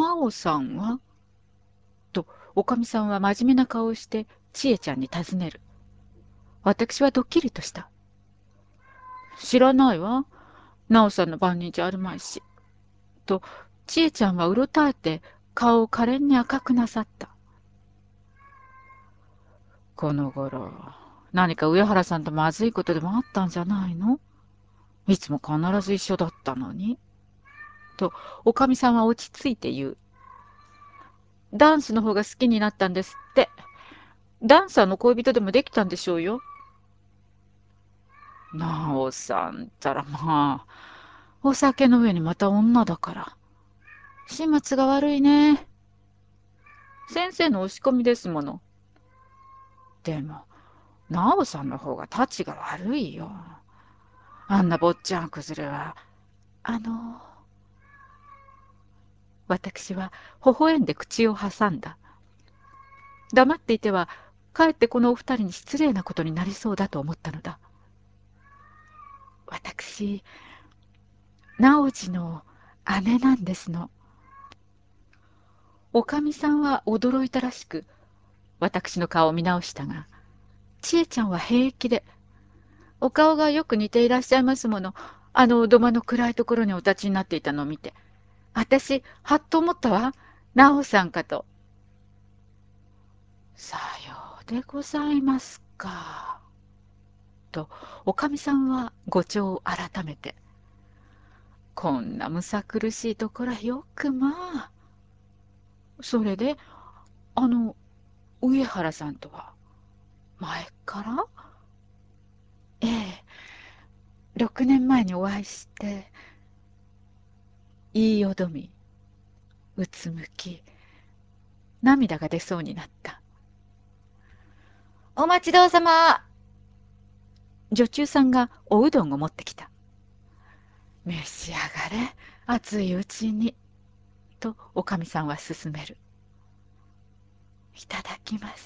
なおさんはと、おかみさんは真面目な顔をして、ちえちゃんに尋ねる。私はドッキリとした。知らないわ。なおさんの番人じゃあるまいし。と、ちえちゃんはうろたえて、顔を可憐に赤くなさった。この頃、何か上原さんとまずいことでもあったんじゃないの？いつも必ず一緒だったのに。と、おかみさんは落ち着いて言う。ダンスの方が好きになったんですって。ダンサーの恋人でもできたんでしょうよ。なおさんったらまあ、お酒の上にまた女だから。始末が悪いね。先生の押し込みですもの。でも、なおさんの方がたちが悪いよ。あんな坊ちゃん崩れは。あの、私は微笑んで口を挟んだ。黙っていては、かえってこのお二人に失礼なことになりそうだと思ったのだ。私、直次の姉なんですの。おかみさんは驚いたらしく、私の顔を見直したが、千恵ちゃんは平気で、お顔がよく似ていらっしゃいますもの。あの土間の暗いところにお立ちになっていたのを見て。私、はっと思ったわ。奈緒さんかと。さようでございますか。と、おかみさんは語調を改めて。こんなむさ苦しいところはよくまあ。それで、あの、上原さんとは、前から？ええ、6年前にお会いして、言いよどみ、うつむき、涙が出そうになった。お待ちどうさま。女中さんがおうどんを持ってきた。召し上がれ、熱いうちに。と、おかみさんは勧める。いただきます。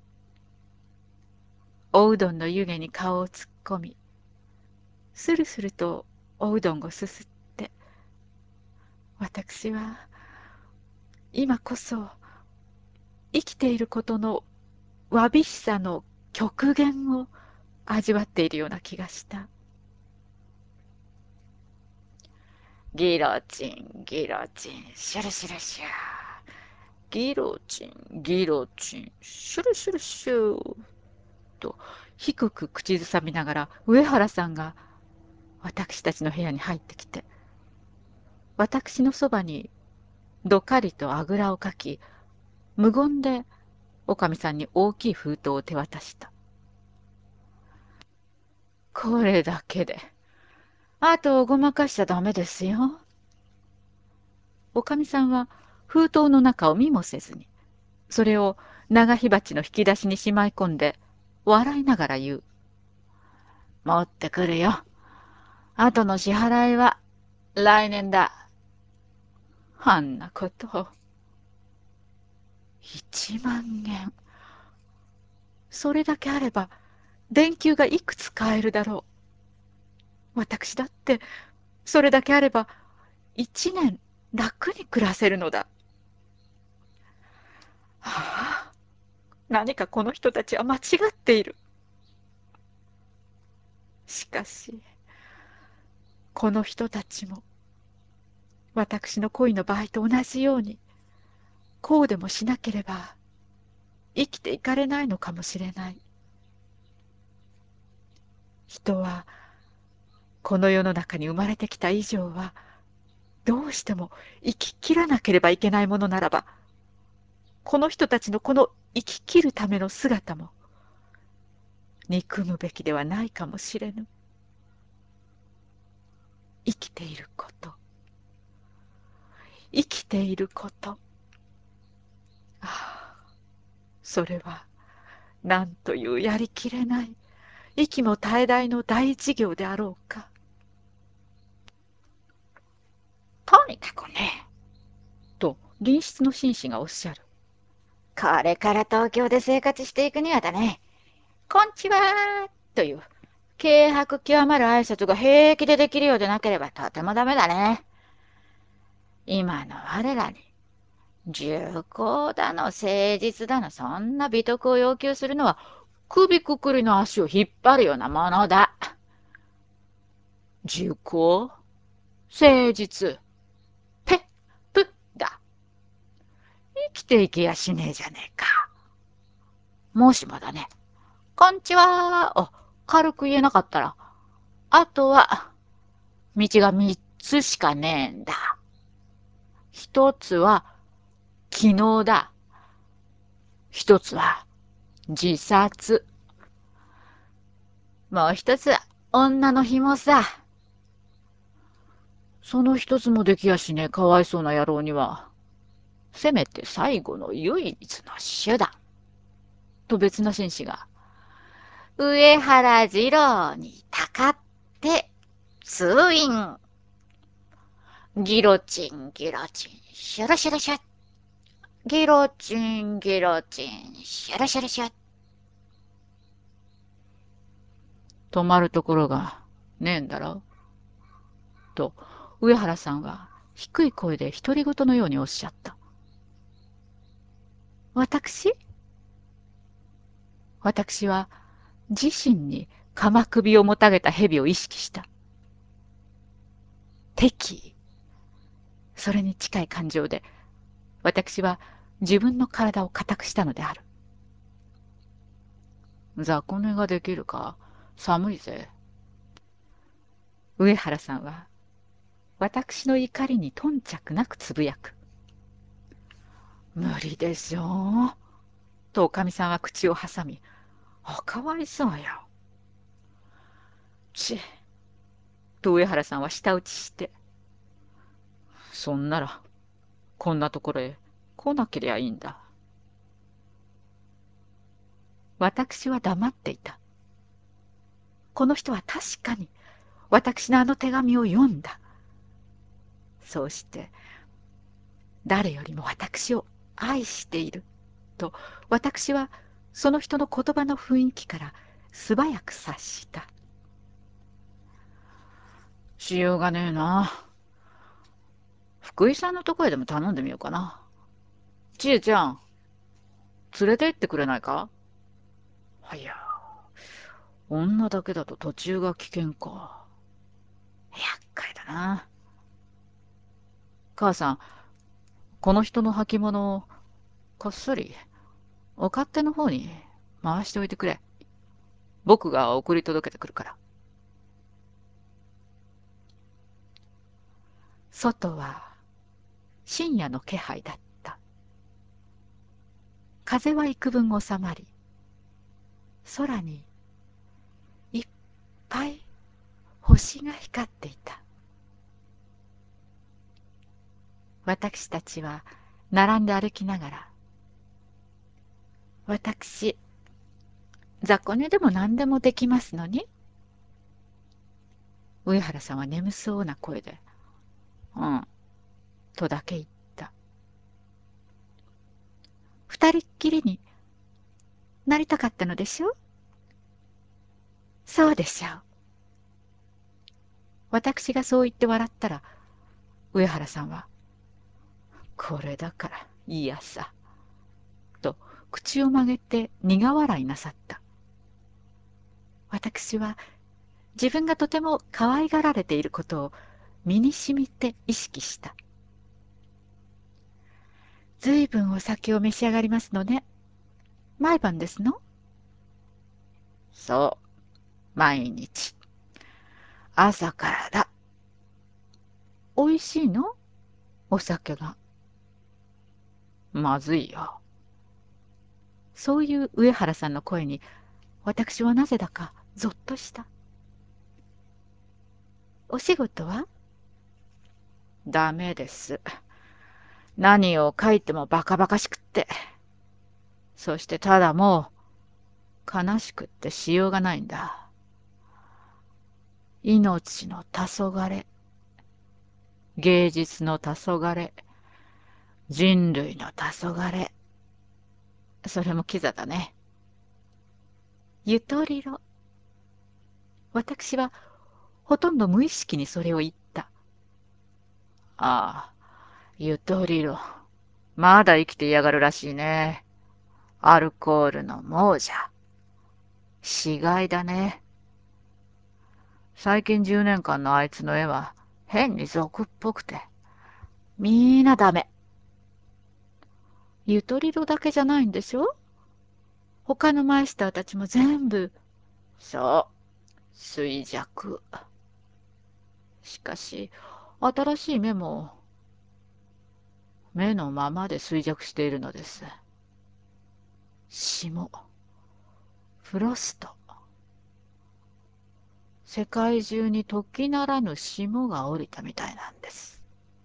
おうどんの湯気に顔を突っ込み、スルスルとおうどんをすすって、私は、今こそ、生きていることのわびしさの極限を味わっているような気がした。ギロチン、ギロチン、シュルシュルシュー。ギロチン、ギロチン、シュルシュルシュー。と、低く口ずさみながら、上原さんが私たちの部屋に入ってきて、私のそばにどかりとあぐらをかき、無言でおかみさんに大きい封筒を手渡した。これだけで。あとをごまかしちゃダメですよ。おかみさんは封筒の中を見もせずに、それを長火鉢の引き出しにしまい込んで、笑いながら言う。持ってくるよ。後の支払いは来年だ。あんなことを。1万円。それだけあれば、電球がいくつ買えるだろう。私だって、それだけあれば、1年楽に暮らせるのだ。はあ、何かこの人たちは間違っている。しかし、この人たちも、私の恋の場合と同じように、こうでもしなければ、生きていかれないのかもしれない。人は、この世の中に生まれてきた以上は、どうしても生き切らなければいけないものならば、この人たちのこの生き切るための姿も、憎むべきではないかもしれぬ。生きていること、生きていること。ああ、それは、なんというやりきれない、息も絶え絶えの大事業であろうか。とにかくね、と隣室の紳士がおっしゃる。これから東京で生活していくにはだね、こんちはという、軽薄極まる挨拶が平気でできるようでなければとてもダメだね。今の我らに重厚だの、誠実だの、そんな美徳を要求するのは、首くくりの足を引っ張るようなものだ。重厚、誠実、ペップだ。生きていけやしねえじゃねえか。もしもだね、こんちはを軽く言えなかったら、あとは、道が三つしかねえんだ。一つは、昨日だ。一つは、自殺。もう一つは、女の紐さ。その一つもできやしねえかわいそうな野郎には、せめて最後の唯一の手段。と別な紳士が、上原二郎にたかって通院。ギロチン、ギロチン、シュルシュルシュッ。ギロチン、ギロチン、シュルシュルシュッ。止まるところがねえんだろと、上原さんは低い声で独り言のようにおっしゃった。私は自身に鎌首をもたげた蛇を意識した。敵意、それに近い感情で、私は自分の体を固くしたのである。雑魚寝ができるか、寒いぜ。上原さんは、私の怒りに頓着なくつぶやく。無理でしょう。とおかみさんは口を挟み、かわいそうよ。ち、と上原さんは舌打ちして、そんなら、こんなところへ来なけりゃいいんだ。私は黙っていた。この人は確かに私のあの手紙を読んだ。そうして誰よりも私を愛していると私はその人の言葉の雰囲気から素早く察した。しようがねえな。福井さんのとこへでも頼んでみようかな。ちえちゃん、連れて行ってくれないか。いや、女だけだと途中が危険か。厄介だな。母さん、この人の履物をこっそりお勝手の方に回しておいてくれ。僕が送り届けてくるから。外は深夜の気配だった。風は幾分収まり、空にいっぱい星が光っていた。私たちは並んで歩きながら、私、雑魚寝でも何でもできますのに。上原さんは眠そうな声で、うん、とだけ言った。二人っきりになりたかったのでしょう。そうでしょう。私がそう言って笑ったら、上原さんは、これだから嫌さ、と口を曲げて苦笑いなさった。私は自分がとても可愛がられていることを身にしみて意識した。ずいぶんお酒を召し上がりますのね。毎晩ですの。そう、毎日。朝からだ。おいしいのお酒が。まずいよ。そういう上原さんの声に、私はなぜだかぞっとした。お仕事は。ダメです。何を書いてもバカバカしくって。そしてただもう、悲しくってしようがないんだ。命の黄昏、芸術の黄昏、人類の黄昏。それもキザだね。ゆとりろ。私はほとんど無意識にそれを言った。ああ、ゆとりろ。 まだ生きていやがるらしいね。アルコールの亡者。死骸だね。最近10年間のあいつの絵は変に俗っぽくて。みんなダメ。ゆとりろだけじゃないんでしょ？他のマイスターたちも全部。そう、衰弱。しかし、新しい目も目のままで衰弱しているのです。霜、フロスト。世界中に時ならぬ霜が降りたみたいなんです。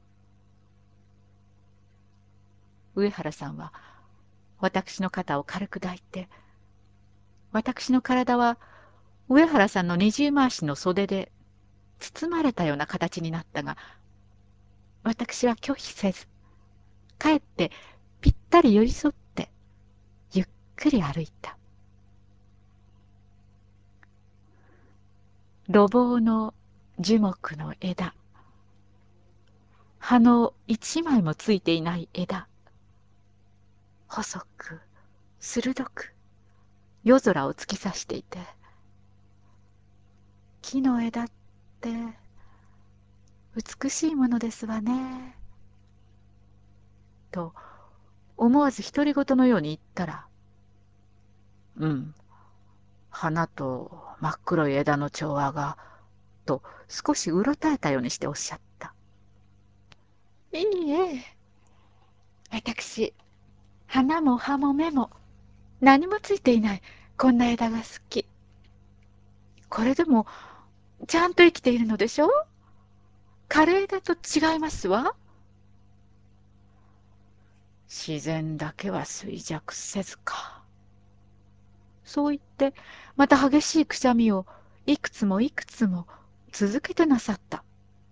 上原さんは私の肩を軽く抱いて、私の体は上原さんの二重回しの袖で包まれたような形になったが、私は拒否せず、かえってぴったり寄り添ってゆっくり歩いた。路傍の樹木の枝、葉の一枚もついていない枝、細く鋭く夜空を突き刺していて、木の枝って美しいものですわね。と思わず独り言のように言ったら、うん、花と真っ黒い枝の調和が、と少しうろたえたようにしておっしゃった。いいえ、私、花も葉も芽も何もついていないこんな枝が好き。これでもちゃんと生きているのでしょ？枯れ枝と違いますわ。自然だけは衰弱せずか。そう言って、また激しいくしゃみをいくつもいくつも続けてなさった。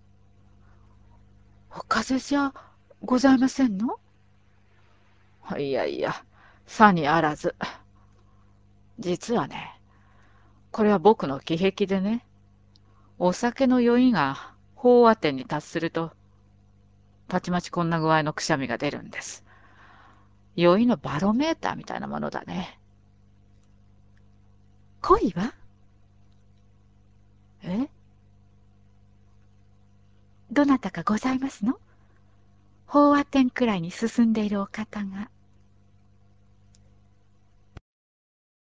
お風邪じゃございませんの？いやいや、さにあらず。実はね、これは僕の気癖でね、お酒の酔いが飽和点に達すると、たちまちこんな具合のくしゃみが出るんです。酔いのバロメーターみたいなものだね。恋は？え？どなたかございますの？飽和点くらいに進んでいるお方が。